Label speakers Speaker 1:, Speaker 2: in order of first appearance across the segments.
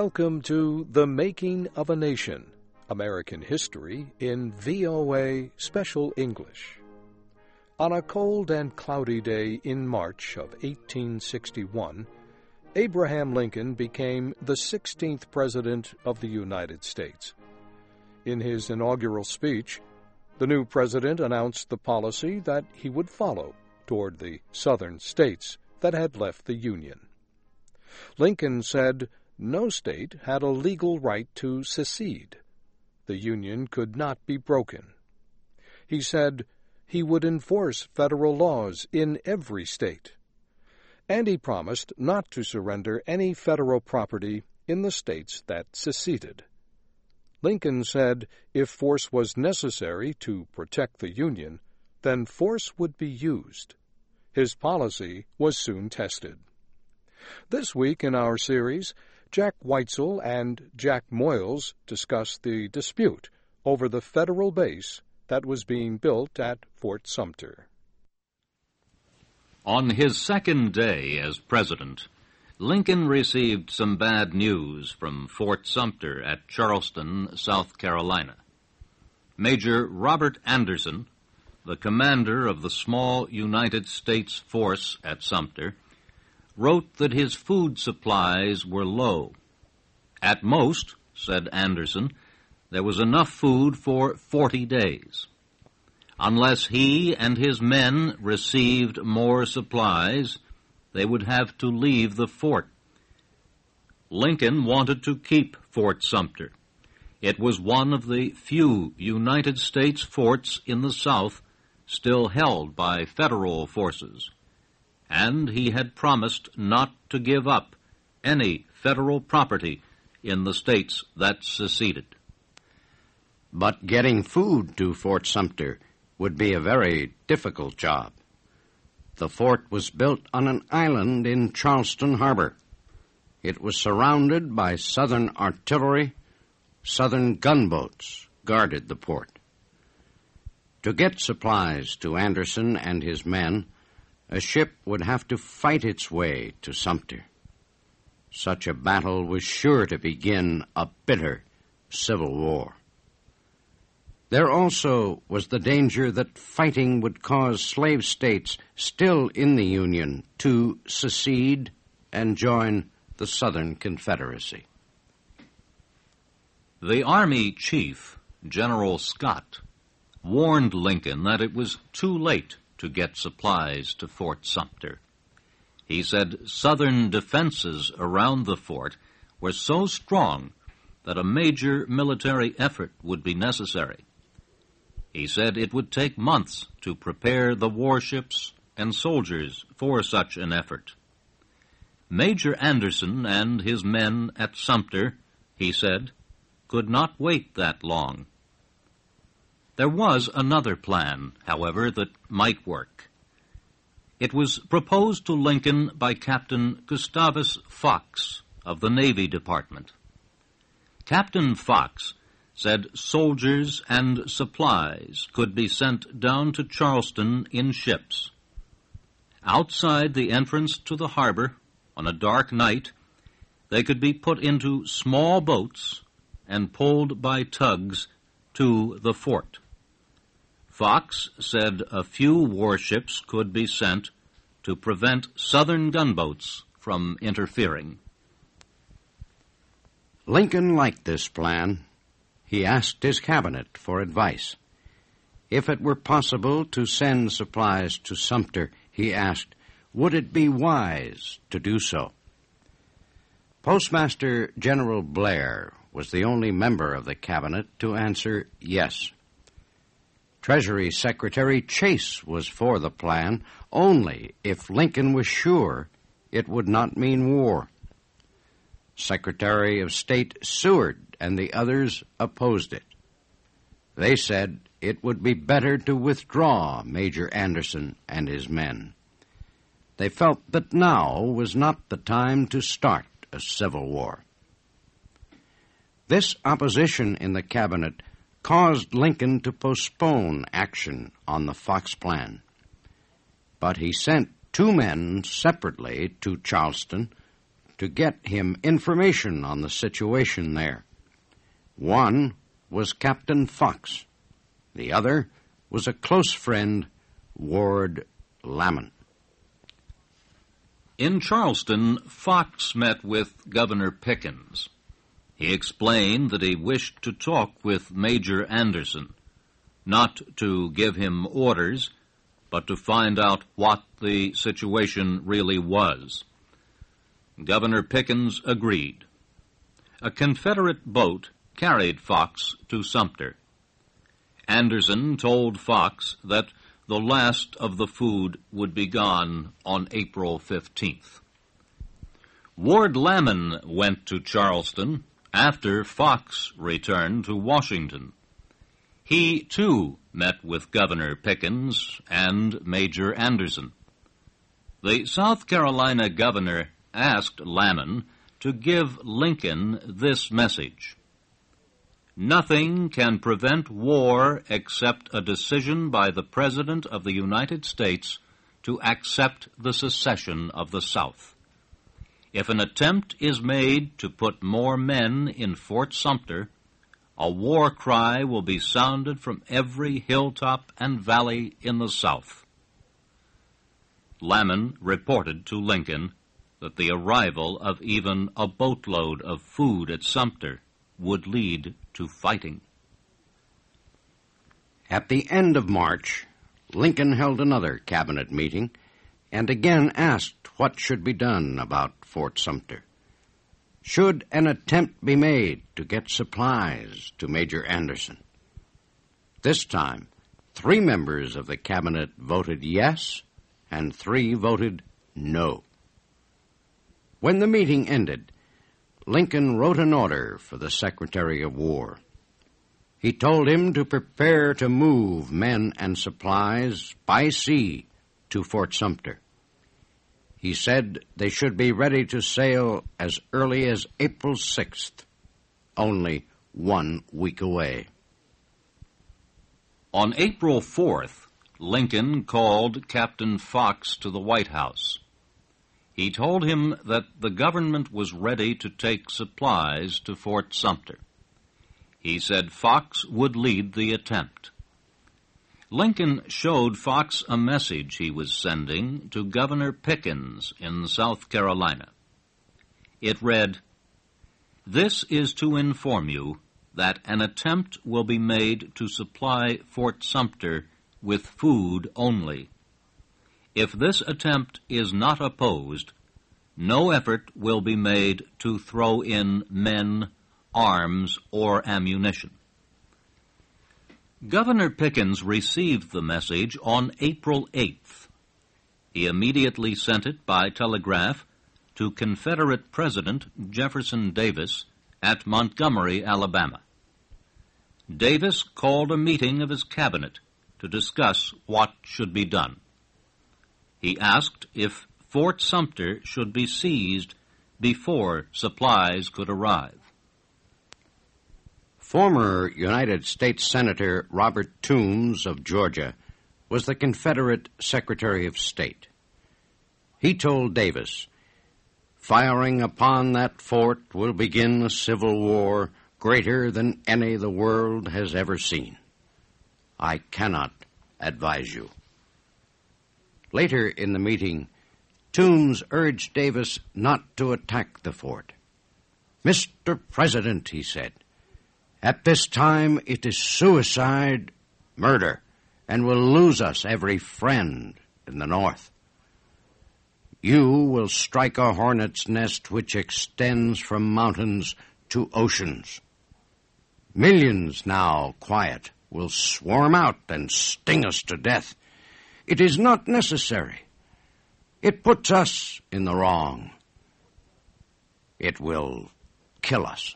Speaker 1: Welcome to The Making of a Nation, American History in VOA Special English. On a cold and cloudy day in March of 1861, Abraham Lincoln became the 16th President of the United States. In his inaugural speech, the new president announced the policy that he would follow toward the southern states that had left the Union. Lincoln said no state had a legal right to secede. The Union could not be broken. He said he would enforce federal laws in every state. And he promised not to surrender any federal property in the states that seceded. Lincoln said if force was necessary to protect the Union, then force would be used. His policy was soon tested. This week in our series, Jack Weitzel and Jack Moyles discuss the dispute over the federal base that was being built at Fort Sumter.
Speaker 2: On his second day as president, Lincoln received some bad news from Fort Sumter at Charleston, South Carolina. Major Robert Anderson, the commander of the small United States force at Sumter, wrote that his food supplies were low. At most, said Anderson, there was enough food for 40 days. Unless he and his men received more supplies, they would have to leave the fort. Lincoln wanted to keep Fort Sumter. It was one of the few United States forts in the South still held by federal forces, and he had promised not to give up any federal property in the states that seceded.
Speaker 3: But getting food to Fort Sumter would be a very difficult job. The fort was built on an island in Charleston Harbor. It was surrounded by Southern artillery. Southern gunboats guarded the port. To get supplies to Anderson and his men, a ship would have to fight its way to Sumter. Such a battle was sure to begin a bitter civil war. There also was the danger that fighting would cause slave states still in the Union to secede and join the Southern Confederacy.
Speaker 2: The Army chief, General Scott, warned Lincoln that it was too late to get supplies to Fort Sumter. He said Southern defenses around the fort were so strong that a major military effort would be necessary. He said it would take months to prepare the warships and soldiers for such an effort. Major Anderson and his men at Sumter, he said, could not wait that long. There was another plan, however, that might work. It was proposed to Lincoln by Captain Gustavus Fox of the Navy Department. Captain Fox said soldiers and supplies could be sent down to Charleston in ships. Outside the entrance to the harbor, on a dark night, they could be put into small boats and pulled by tugs to the fort. Fox said a few warships could be sent to prevent Southern gunboats from interfering.
Speaker 3: Lincoln liked this plan. He asked his cabinet for advice. If it were possible to send supplies to Sumter, he asked, would it be wise to do so? Postmaster General Blair was the only member of the cabinet to answer yes. Treasury Secretary Chase was for the plan only if Lincoln was sure it would not mean war. Secretary of State Seward and the others opposed it. They said it would be better to withdraw Major Anderson and his men. They felt that now was not the time to start a civil war. This opposition in the cabinet caused Lincoln to postpone action on the Fox plan. But he sent 2 men separately to Charleston to get him information on the situation there. One was Captain Fox. The other was a close friend, Ward Lamon.
Speaker 2: In Charleston, Fox met with Governor Pickens. He explained that he wished to talk with Major Anderson, not to give him orders, but to find out what the situation really was. Governor Pickens agreed. A Confederate boat carried Fox to Sumter. Anderson told Fox that the last of the food would be gone on April 15th. Ward Lamon went to Charleston after Fox returned to Washington. He, too, met with Governor Pickens and Major Anderson. The South Carolina governor asked Lamon to give Lincoln this message: "Nothing can prevent war except a decision by the President of the United States to accept the secession of the South. If an attempt is made to put more men in Fort Sumter, a war cry will be sounded from every hilltop and valley in the South." Lamon reported to Lincoln that the arrival of even a boatload of food at Sumter would lead to fighting.
Speaker 3: At the end of March, Lincoln held another cabinet meeting and again asked what should be done about Fort Sumter. Should an attempt be made to get supplies to Major Anderson? This time, 3 members of the cabinet voted yes and 3 voted no. When the meeting ended, Lincoln wrote an order for the Secretary of War. He told him to prepare to move men and supplies by sea to Fort Sumter. He said they should be ready to sail as early as April 6th, only 1 week away.
Speaker 2: On April 4th, Lincoln called Captain Fox to the White House. He told him that the government was ready to take supplies to Fort Sumter. He said Fox would lead the attempt. Lincoln showed Fox a message he was sending to Governor Pickens in South Carolina. It read, "This is to inform you that an attempt will be made to supply Fort Sumter with food only. If this attempt is not opposed, no effort will be made to throw in men, arms, or ammunition." Governor Pickens received the message on April 8th. He immediately sent it by telegraph to Confederate President Jefferson Davis at Montgomery, Alabama. Davis called a meeting of his cabinet to discuss what should be done. He asked if Fort Sumter should be seized before supplies could arrive.
Speaker 3: Former United States Senator Robert Toombs of Georgia was the Confederate Secretary of State. He told Davis, "Firing upon that fort will begin a civil war greater than any the world has ever seen. I cannot advise you." Later in the meeting, Toombs urged Davis not to attack the fort. "Mr. President," he said, "at this time it is suicide, murder, and will lose us every friend in the North. You will strike a hornet's nest which extends from mountains to oceans. Millions now quiet will swarm out and sting us to death. It is not necessary. It puts us in the wrong. It will kill us."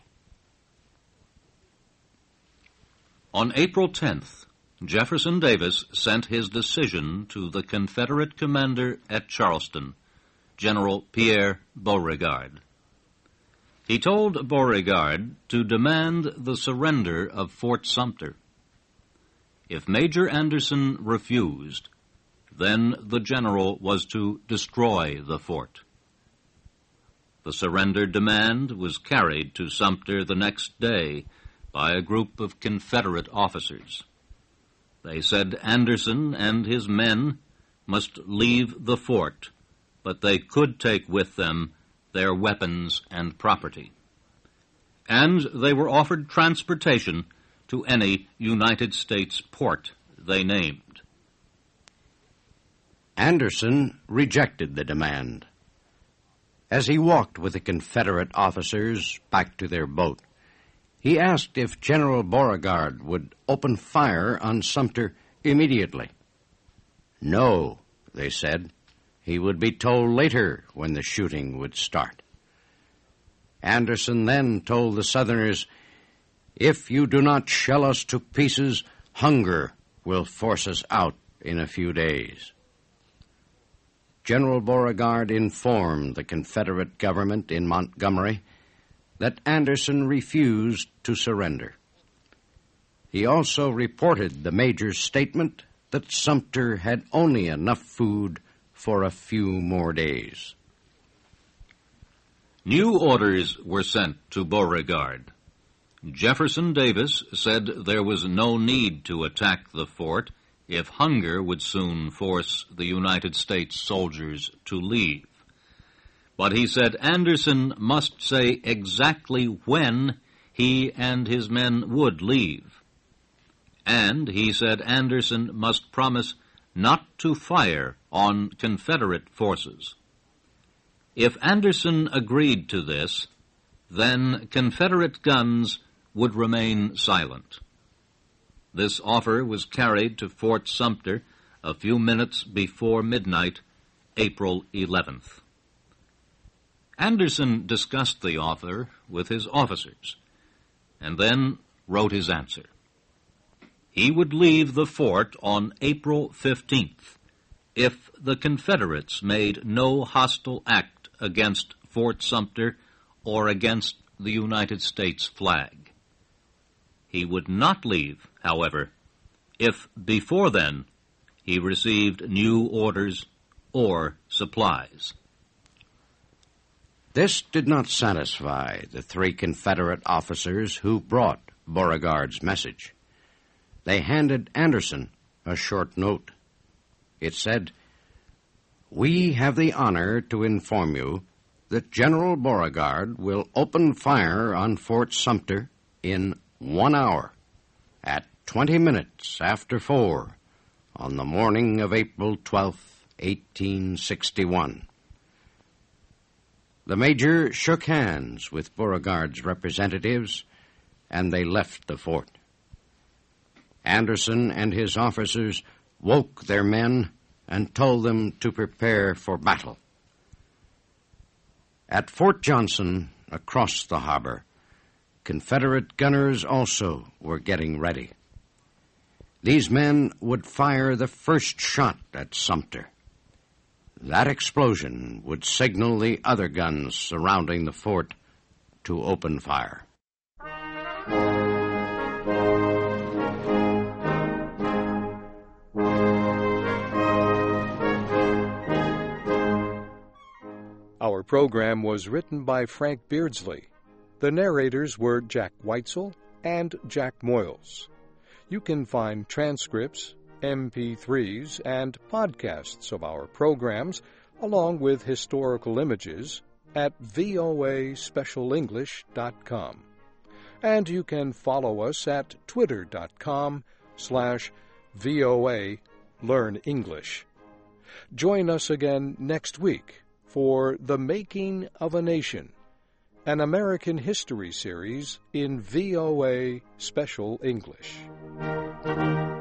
Speaker 2: On April 10th, Jefferson Davis sent his decision to the Confederate commander at Charleston, General Pierre Beauregard. He told Beauregard to demand the surrender of Fort Sumter. If Major Anderson refused, then the general was to destroy the fort. The The surrender demand was carried to Sumter the next day by a group of Confederate officers. They said Anderson and his men must leave the fort, but they could take with them their weapons and property. And they were offered transportation to any United States port they named.
Speaker 3: Anderson rejected the demand. As he walked with the Confederate officers back to their boat, he asked if General Beauregard would open fire on Sumter immediately. No, they said. He would be told later when the shooting would start. Anderson then told the Southerners, "If you do not shell us to pieces, hunger will force us out in a few days." General Beauregard informed the Confederate government in Montgomery that Anderson refused to surrender. He also reported the major's statement that Sumter had only enough food for a few more days.
Speaker 2: New orders were sent to Beauregard. Jefferson Davis said there was no need to attack the fort if hunger would soon force the United States soldiers to leave. But he said Anderson must say exactly when he and his men would leave. And he said Anderson must promise not to fire on Confederate forces. If Anderson agreed to this, then Confederate guns would remain silent. This offer was carried to Fort Sumter a few minutes before midnight, April 11th. Anderson discussed the offer with his officers, and then wrote his answer. He would leave the fort on April 15th if the Confederates made no hostile act against Fort Sumter or against the United States flag. He would not leave, however, if before then he received new orders or supplies.
Speaker 3: This did not satisfy the three Confederate officers who brought Beauregard's message. They handed Anderson a short note. It said, "We have the honor to inform you that General Beauregard will open fire on Fort Sumter in 1 hour at 20 minutes after 4 on the morning of April 12, 1861. The major shook hands with Beauregard's representatives, and they left the fort. Anderson and his officers woke their men and told them to prepare for battle. At Fort Johnson, across the harbor, Confederate gunners also were getting ready. These men would fire the first shot at Sumter. That explosion would signal the other guns surrounding the fort to open fire.
Speaker 1: Our program was written by Frank Beardsley. The narrators were Jack Weitzel and Jack Moyles. You can find transcripts, MP3s, and podcasts of our programs, along with historical images, at voaspecialenglish.com. And you can follow us at twitter.com/VOA Learn English. Join us again next week for The Making of a Nation, an American history series in VOA Special English.